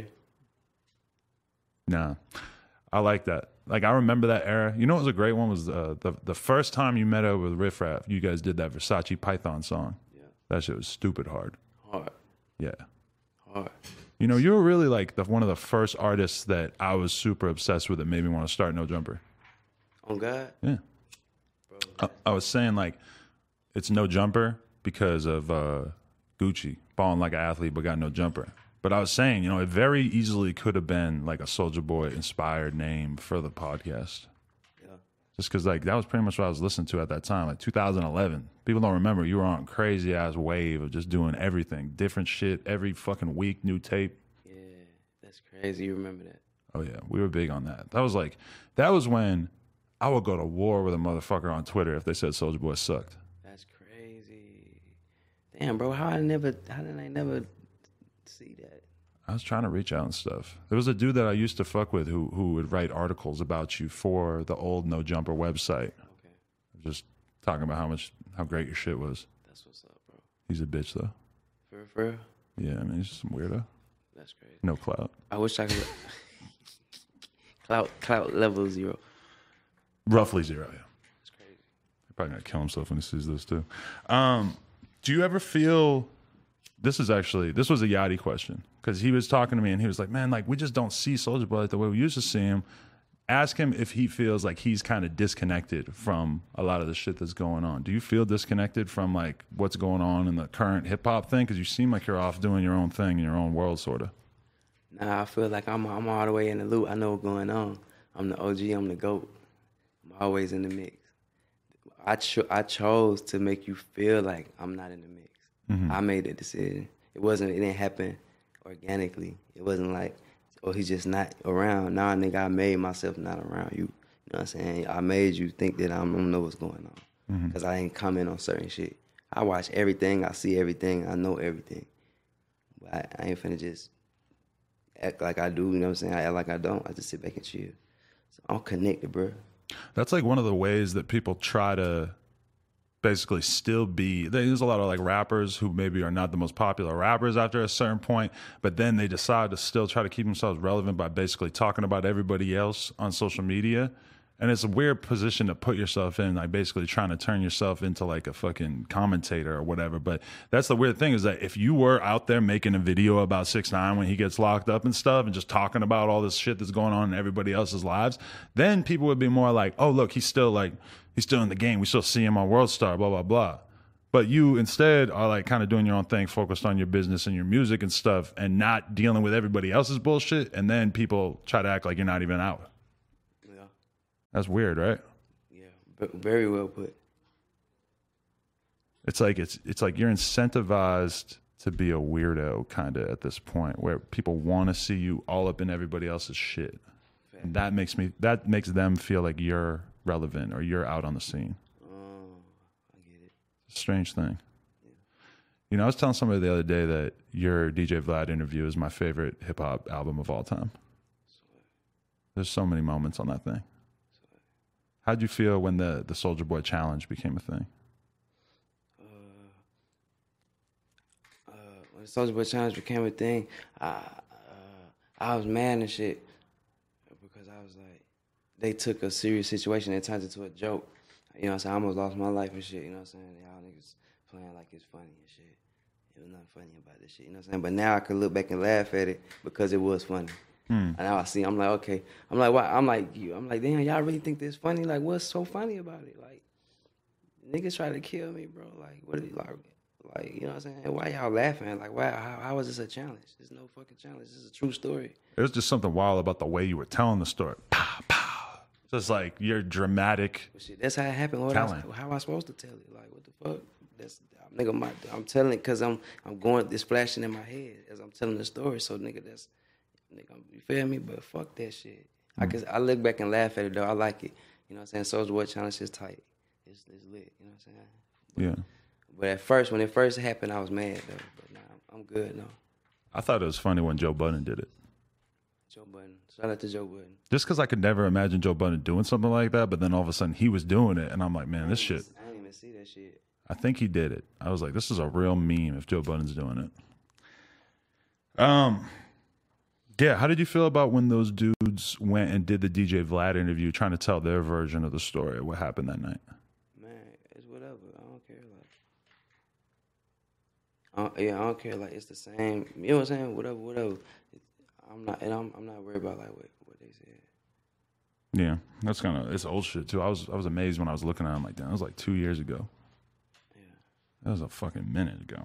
Nah, I like that. Like I remember that era. You know what was a great one was the first time you met up with Riff Raff. You guys did that Versace Python song. Yeah. That shit was stupid hard. Hard. Yeah. Hard. You know, you were really like one of the first artists that I was super obsessed with that made me want to start No Jumper. On God. Yeah. I was saying like it's No Jumper because of Gucci balling like an athlete but got no jumper. But I was saying, you know, it very easily could have been like a Soulja Boy inspired name for the podcast. Yeah. Just because like that was pretty much what I was listening to at that time, like 2011. People don't remember you were on crazy ass wave of just doing everything, different shit every fucking week, new tape. Yeah, that's crazy. You remember that? Oh yeah, we were big on that. That was when I would go to war with a motherfucker on Twitter if they said Soulja Boy sucked. That's crazy. Damn, bro, how did I never see that? I was trying to reach out and stuff. There was a dude that I used to fuck with who would write articles about you for the old No Jumper website. Okay. Just talking about how great your shit was. That's what's up, bro. He's a bitch though. For real? Yeah, I mean he's just some weirdo. That's crazy. No clout. I wish I could. Clout level 0. Roughly 0, yeah. That's crazy. He's probably gonna kill himself when he sees this too. Do you ever feel this was a Yachty question because he was talking to me and he was like, man, like we just don't see Soulja Boy like the way we used to see him. Ask him if he feels like he's kind of disconnected from a lot of the shit that's going on. Do you feel disconnected from like what's going on in the current hip hop thing? Because you seem like you're off doing your own thing in your own world, sort of. Nah, I feel like I'm all the way in the loop. I know what's going on. I'm the OG. I'm the GOAT. I'm always in the mix. I chose to make you feel like I'm not in the mix. Mm-hmm. I made that decision. It didn't happen organically. It wasn't like, oh, he's just not around. Nah, nigga, I made myself not around you. You know what I'm saying? I made you think that I don't know what's going on. Because I ain't comment on certain shit. I watch everything. I see everything. I know everything. But I ain't finna just act like I do. You know what I'm saying? I act like I don't. I just sit back and chill. So I'm connected, bro. That's like one of the ways that people try to basically still be. There's a lot of like rappers who maybe are not the most popular rappers after a certain point, but then they decide to still try to keep themselves relevant by basically talking about everybody else on social media. And it's a weird position to put yourself in, like basically trying to turn yourself into like a fucking commentator or whatever. But that's the weird thing is that if you were out there making a video about 6ix9ine when he gets locked up and stuff and just talking about all this shit that's going on in everybody else's lives, then people would be more like, oh, look, he's still in the game. We still see him on World Star, blah, blah, blah. But you instead are like kind of doing your own thing, focused on your business and your music and stuff, and not dealing with everybody else's bullshit. And then people try to act like you're not even out. Yeah. That's weird, right? Yeah. But very well put. It's like you're incentivized to be a weirdo kind of at this point, where people want to see you all up in everybody else's shit. And that makes them feel like you're relevant or you're out on the scene. I get it. It's a strange thing. Yeah. You know, I was telling somebody the other day that your DJ Vlad interview is my favorite hip hop album of all time. There's so many moments on that thing. How'd you feel when the Soulja Boy challenge became a thing? When the Soulja Boy challenge became a thing, I was mad and shit because I was like, they took a serious situation and turned it into a joke. You know what I'm saying? I almost lost my life and shit. You know what I'm saying? Y'all niggas playing like it's funny and shit. It was nothing funny about this shit. You know what I'm saying? But now I can look back and laugh at it because it was funny. And now I see, I'm like, okay. I'm like, why? I'm like, damn, y'all really think this funny? Like, what's so funny about it? Like, niggas try to kill me, bro. Like, what are you like, you know what I'm saying? Why y'all laughing? Like, wow, how is this a challenge? There's no fucking challenge. This is a true story. It was just something wild about the way you were telling the story. Pow, pow. Just like your dramatic Shit, that's how it happened. How I supposed to tell it? Like, what the fuck? That's nigga. I'm telling it because I'm going. It's flashing in my head as I'm telling the story. So nigga, you feel me? But fuck that shit. I look back and laugh at it though. I like it. You know what I'm saying? Soulja Boy challenge is tight. It's lit. You know what I'm saying? Yeah. But at first, when it first happened, I was mad though. But now I'm good now. I thought it was funny when Joe Budden did it. Joe Budden. Shout out to Joe Budden. Just because I could never imagine Joe Budden doing something like that, but then all of a sudden he was doing it, and I'm like, man, this shit. I didn't even see that shit. I think he did it. I was like, this is a real meme if Joe Budden's doing it. Yeah, how did you feel about when those dudes went and did the DJ Vlad interview trying to tell their version of the story, what happened that night? Man, it's whatever. I don't care. Like, I don't care. Like, it's the same. You know what I'm saying? Whatever. I'm not worried about like what they said. Yeah, that's it's old shit too. I was amazed when I was looking at it. I'm like, damn, that was like 2 years ago. Yeah. That was a fucking minute ago.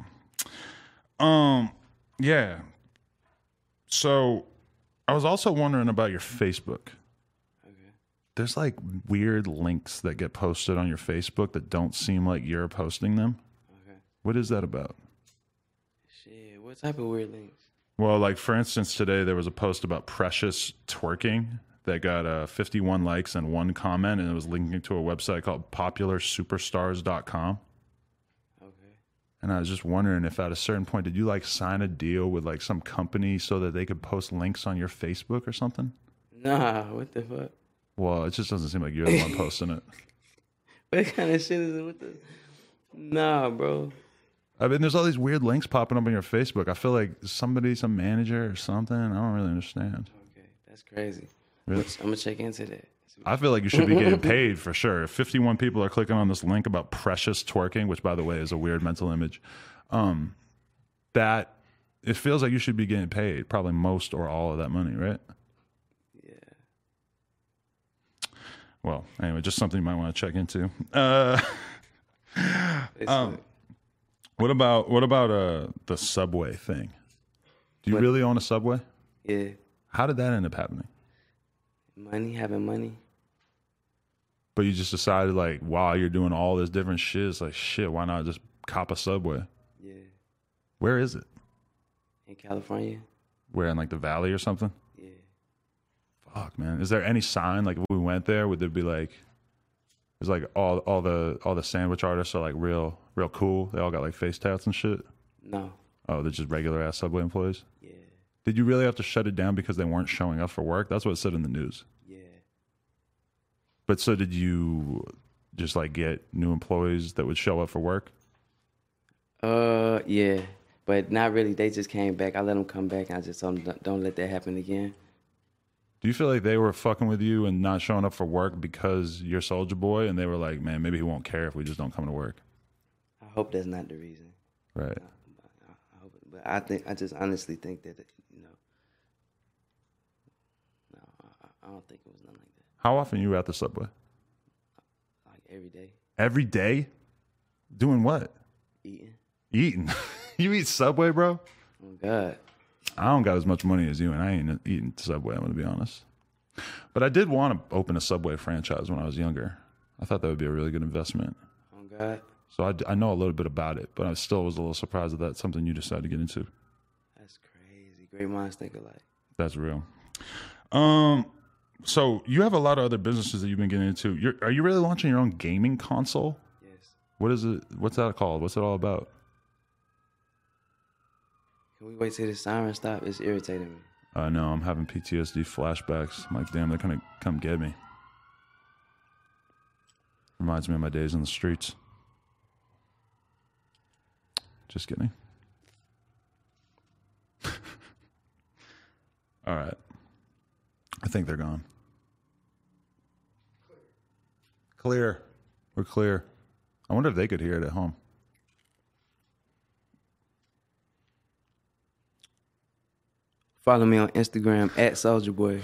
Yeah. So, I was also wondering about your Facebook. Okay. There's like weird links that get posted on your Facebook that don't seem like you're posting them. Okay. What is that about? Shit, what type of weird links? Well, like for instance, today there was a post about Precious twerking that got 51 likes and 1 comment, and it was linking to a website called popularsuperstars.com. And I was just wondering if at a certain point, did you like sign a deal with like some company so that they could post links on your Facebook or something? Nah, what the fuck? Well, it just doesn't seem like you're the one posting it. What kind of shit is it? Nah, bro. I mean, there's all these weird links popping up on your Facebook. I feel like some manager or something. I don't really understand. Okay, that's crazy. Really? I'm gonna check into that. I feel like you should be getting paid for sure. If 51 people are clicking on this link about Precious twerking, which by the way is a weird mental image, that it feels like you should be getting paid probably most or all of that money, right? Yeah. Well, anyway, just something you might want to check into. What about the Subway thing? Do you really own a Subway? Yeah. How did that end up happening? Having money. But you just decided, like, while you're doing all this different shit, it's like, shit, why not just cop a Subway? Yeah. Where is it? In California. Where, in, like, the Valley or something? Yeah. Fuck, man. Is there any sign, like, if we went there, would there be, like, it's like all the sandwich artists are, like, real cool? They all got, like, face tats and shit? No. Oh, they're just regular-ass Subway employees? Yeah. Did you really have to shut it down because they weren't showing up for work? That's what it said in the news. Yeah. But so did you just like get new employees that would show up for work? Yeah, but not really. They just came back. I let them come back, and I just told them don't let that happen again. Do you feel like they were fucking with you and not showing up for work because you're Soulja Boy, and they were like, man, maybe he won't care if we just don't come to work? I hope that's not the reason. Right. I hope, but I just honestly think that I don't think it was nothing like that. How often are you at the Subway? Like every day. Every day? Doing what? Eating. Eating? You eat Subway, bro? Oh God. I don't got as much money as you, and I ain't eating Subway, I'm going to be honest. But I did want to open a Subway franchise when I was younger. I thought that would be a really good investment. Oh God. So I know a little bit about it, but I still was a little surprised that that's something you decided to get into. That's crazy. Great minds think alike. That's real. So you have a lot of other businesses that you've been getting into. Are you really launching your own gaming console? Yes. What is it? What's that called? What's it all about? Can we wait till the siren stop? It's irritating me. No, I'm having PTSD flashbacks. I'm like, damn, they're gonna come get me. Reminds me of my days in the streets. Just kidding. All right. I think they're gone. Clear. We're clear. I wonder if they could hear it at home. Follow me on Instagram at Soulja Boy.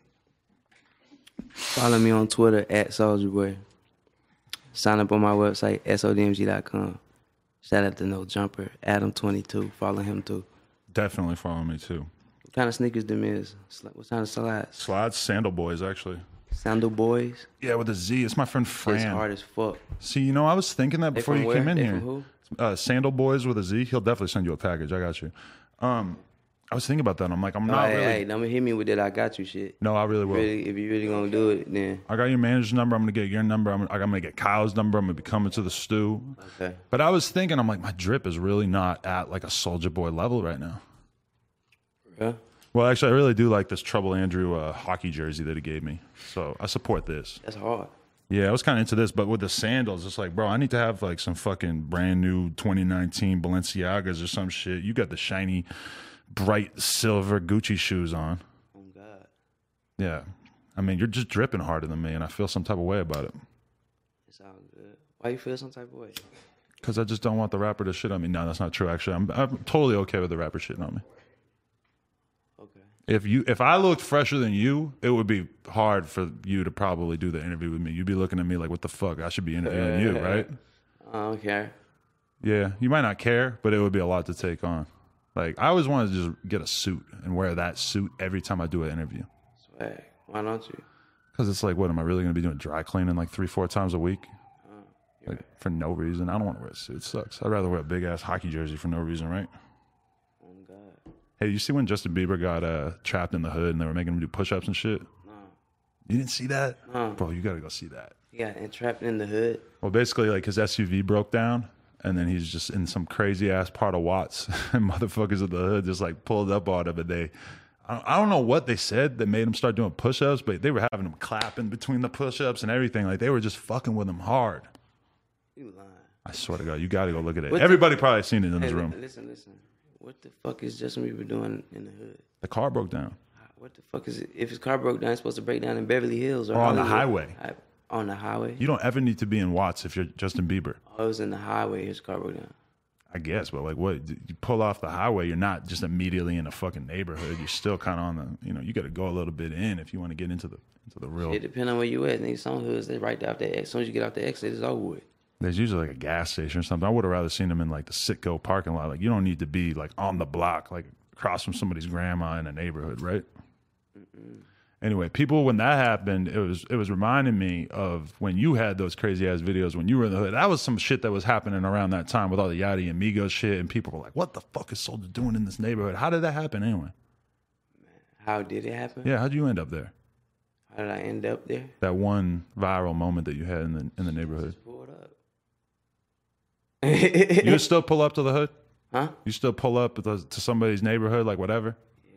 Follow me on Twitter at Soulja Boy. Sign up on my website, sodmg.com. Shout out to No Jumper, Adam22. Follow him too. Definitely follow me too. What kind of sneakers them is? What kind of slides? Slides, Sandal Boys, actually. Sandal Boys? Yeah, with a Z. It's my friend Fran. It's hard as fuck. See, you know, I was thinking that before you came in here. From who? Sandal Boys with a Z. He'll definitely send you a package. I got you. I was thinking about that. I'm like, I'm not really. Hey, don't hit me with that I got you shit. No, I really will. If you really gonna do it, then. I got your manager's number. I'm going to get your number. I'm going to get Kyle's number. I'm going to be coming to the stew. Okay. But I was thinking, I'm like, my drip is really not at like a Soulja Boy level right now. Yeah. Well, actually, I really do like this Trouble Andrew hockey jersey that he gave me. So I support this. That's hard. Yeah, I was kind of into this, but with the sandals, it's like, bro, I need to have like some fucking brand new 2019 Balenciagas or some shit. You got the shiny, bright silver Gucci shoes on. Oh, God. Yeah. I mean, you're just dripping harder than me, and I feel some type of way about it. It sounds good. Why you feel some type of way? Because I just don't want the rapper to shit on me. No, that's not true, actually. I'm totally okay with the rapper shitting on me. Okay. If I looked fresher than you, it would be hard for you to probably do the interview with me. You'd be looking at me like, what the fuck? I should be interviewing you, right? I don't care. Yeah, you might not care, but it would be a lot to take on. Like, I always wanted to just get a suit and wear that suit every time I do an interview. Swag. Why don't you? Because it's like, what, am I really going to be doing dry cleaning like 3-4 times a week? Like, right. For no reason. I don't want to wear a suit. It sucks. I'd rather wear a big-ass hockey jersey for no reason, right? Oh, God. Hey, you see when Justin Bieber got trapped in the hood and they were making him do push-ups and shit? No. You didn't see that? No. Bro, you got to go see that. He got entrapped in the hood? Well, basically, like, his SUV broke down, and then he's just in some crazy-ass part of Watts, and motherfuckers at the hood just, like, pulled up on him, and I don't know what they said that made him start doing push-ups, but they were having him clapping between the push-ups and everything. Like, they were just fucking with him hard. You lying. I swear to God, you got to go look at it. Everybody probably seen it in this room. Listen. What the fuck is Justin Bieber doing in the hood? The car broke down. What the fuck is it? If his car broke down, it's supposed to break down in Beverly Hills or on the highway. On the highway? You don't ever need to be in Watts if you're Justin Bieber. Oh, it was in the highway. His car broke down. I guess, but like, what? You pull off the highway, you're not just immediately in a fucking neighborhood. You're still kind of on the, you got to go a little bit in if you want to get into the real. It depends on where you at. Nigga, some hoods, they right there after as soon as you get off the exit, it's over with. There's usually like a gas station or something. I would have rather seen them in like the Citgo parking lot. Like, you don't need to be like on the block, like across from somebody's grandma in a neighborhood, right? Mm-mm. Anyway, people, when that happened, it was reminding me of when you had those crazy ass videos when you were in the hood. That was some shit that was happening around that time with all the Yachty and Migos shit, and people were like, "What the fuck is Soulja doing in this neighborhood?" How did that happen anyway? How did it happen? Yeah, how'd you end up there? How did I end up there? That one viral moment that you had in the neighborhood. Just pulled up. You would still pull up to the hood? Huh? You still pull up to somebody's neighborhood, like whatever?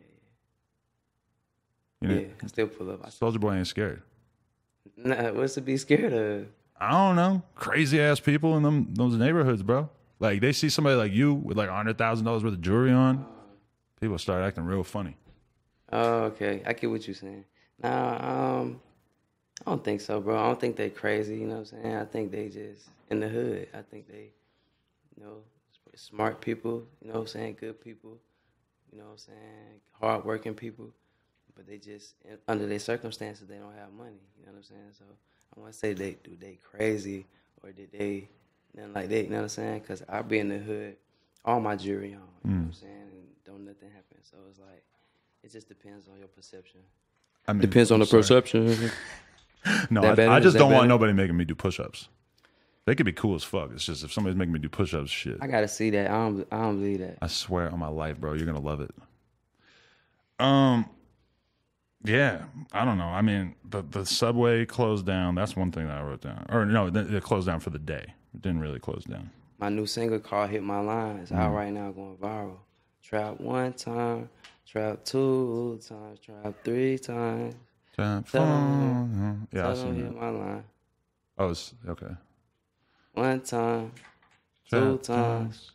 Yeah, I still pull up. Soulja Boy ain't scared. Nah, what's to be scared of? I don't know. Crazy ass people in those neighborhoods, bro. Like, they see somebody like you with like $100,000 worth of jewelry on. People start acting real funny. Oh, okay. I get what you're saying. Nah, I don't think so, bro. I don't think they crazy, you know what I'm saying? I think they just in the hood. I think they, smart people, you know what I'm saying? Good people, you know what I'm saying? Hard-working people. But they just, under their circumstances, they don't have money. You know what I'm saying? So I want to say they crazy or did they, nothing like that. You know what I'm saying? Because I be in the hood, all my jewelry on. You know what I'm saying? And don't nothing happen. So it's like, it just depends on your perception. I mean, Depends on the perception. No, That better? I just Is that don't want better? nobody making me do push-ups. They could be cool as fuck. It's just if somebody's making me do push-ups, shit. I gotta see that. I don't believe that. I swear on my life, bro, you're gonna love it. Yeah, I don't know. I mean, the subway closed down. That's one thing that I wrote down. Or no, it closed down for the day. It didn't really close down. My new single called Hit My Line. It's out right now, going viral. Trap 1 time, trap 2 times, trap 3 times. Yeah, I Tell 'em seen Hit that. My Line. Oh, it's okay. 1 time, 2 times,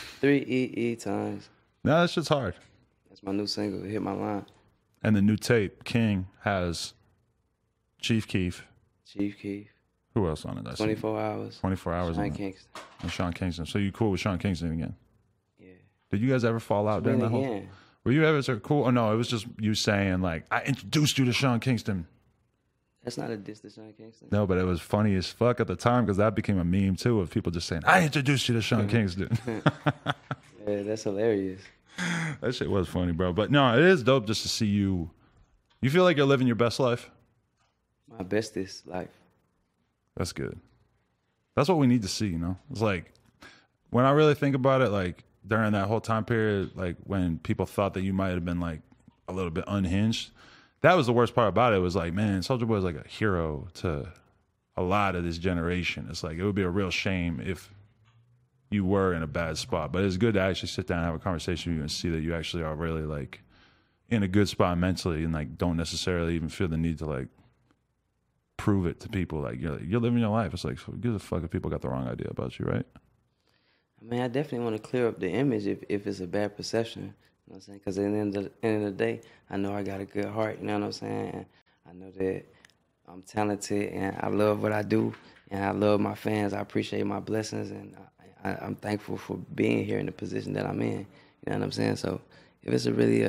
3 times. No, that shit's hard. That's my new single, Hit My Line. And the new tape, King, has Chief Keef. Chief Keef, Who else on it? I see? 24 Hours. 24 hours on Sean it. Kingston. And Sean Kingston. So you cool with Sean Kingston again? Yeah. Did you guys ever fall out during Win that whole? again. Were you ever cool? Oh no, it was just you saying like I introduced you to Sean Kingston. That's not a diss to Sean Kingston. No, but it was funny as fuck at the time because that became a meme too of people just saying I introduced you to Sean Kingston. Yeah, that's hilarious. That shit was funny, bro. But no, it is dope just to see you. You feel like you're living your best life. My bestest life. That's good. That's what we need to see, you know? It's like, when I really think about it, like, during that whole time period, like, when people thought that you might have been, like, a little bit unhinged, that was the worst part about it. It was like, man, Soulja Boy is like a hero to a lot of this generation. It's like, it would be a real shame if you were in a bad spot. But it's good to actually sit down and have a conversation with you and see that you actually are really, like, in a good spot mentally and, like, don't necessarily even feel the need to, like, prove it to people. Like you're living your life. It's like, who gives a fuck if people got the wrong idea about you, right? I mean, I definitely want to clear up the image if it's a bad perception. You know what I'm saying? Because at the end of the day, I know I got a good heart. You know what I'm saying? And I know that I'm talented and I love what I do and I love my fans. I appreciate my blessings and I'm thankful for being here in the position that I'm in. You know what I'm saying? So if it's a really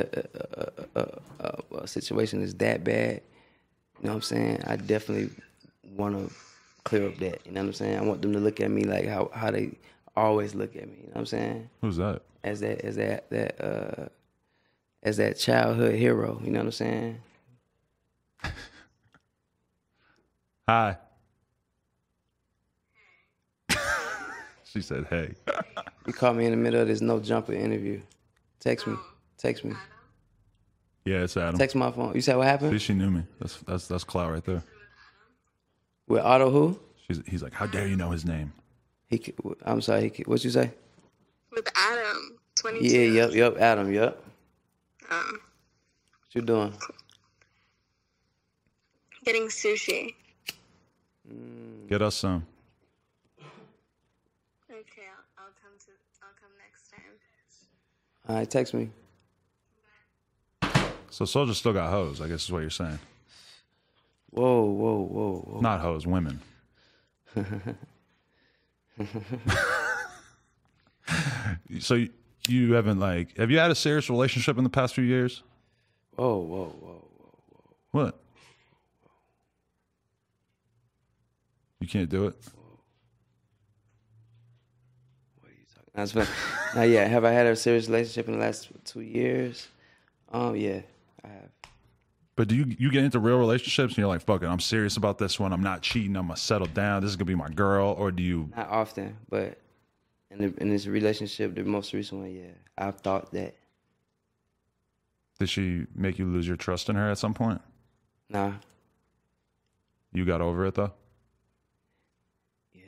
a situation that's that bad, you know what I'm saying? I definitely want to clear up that. You know what I'm saying? I want them to look at me like how they always look at me. You know what I'm saying? Who's that? As that childhood hero. You know what I'm saying? Hi. She said, hey. You caught me in the middle of this no jumper interview. Text me. Yeah, it's Adam. Text my phone. You said what See, happened? she knew me. That's clout right there. With Otto who? He's like, how dare you know his name? I'm sorry. What you say? With Adam, 22. Yeah, yep, Adam, yep. Um, What you doing? getting sushi. Get us some. Okay, I'll come next time. All right, text me. So Soulja still got hoes, I guess is what you're saying. Whoa. Not hoes, women. So you haven't have you had a serious relationship in the past few years? Whoa. What? You can't do it? What are you talking? That's fine. Now, yeah, have I had a serious relationship in the last 2 years? Yeah, I have. But do you get into real relationships and you're like, fuck it, I'm serious about this one. I'm not cheating. I'm gonna settle down. This is gonna be my girl. Or do you? Not often, but in this relationship, the most recent one, yeah, I've thought that. Did she make you lose your trust in her at some point? Nah. You got over it though. Yeah.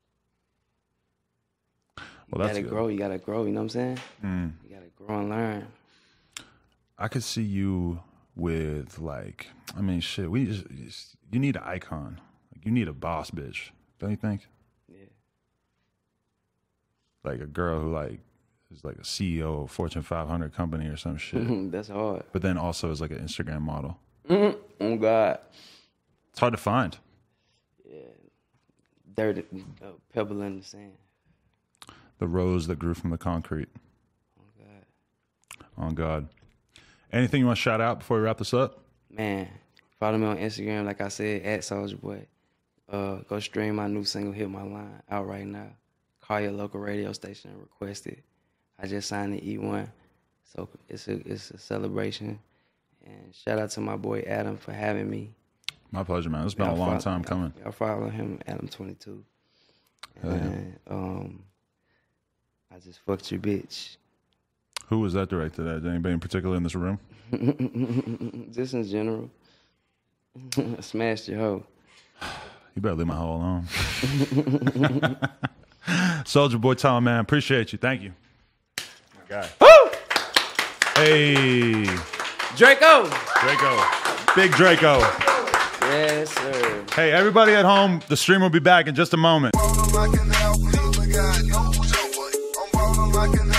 Well, that's good. You gotta grow. You know what I'm saying? You gotta grow and learn. I could see you with shit. You need an icon. You need a boss bitch, don't you think? Yeah. Like a girl who is like a CEO of a Fortune 500 company or some shit. That's hard. But then also is like an Instagram model. Oh God. It's hard to find. Dirt, pebble in the sand. The rose that grew from the concrete. Oh God. On God. Anything you want to shout out before we wrap this up? Man, follow me on Instagram, like I said, @SouljaBoy. Go stream my new single, Hit My Line, out right now. call your local radio station and request it. I just signed the E1, so it's a celebration. And shout out to my boy Adam for having me. My pleasure, man. It's been a long time coming. I follow him, Adam22. And I just fucked your bitch. Who was that directed at? Anybody in particular in this room? Just in general. I smashed your hoe. You better leave my hoe alone. Soldier Boy Tom, man. Appreciate you. Thank you. My guy. Woo! Hey. Draco. Big Draco. Yes, sir. Hey, everybody at home, the stream will be back in just a moment. I'm rolling like an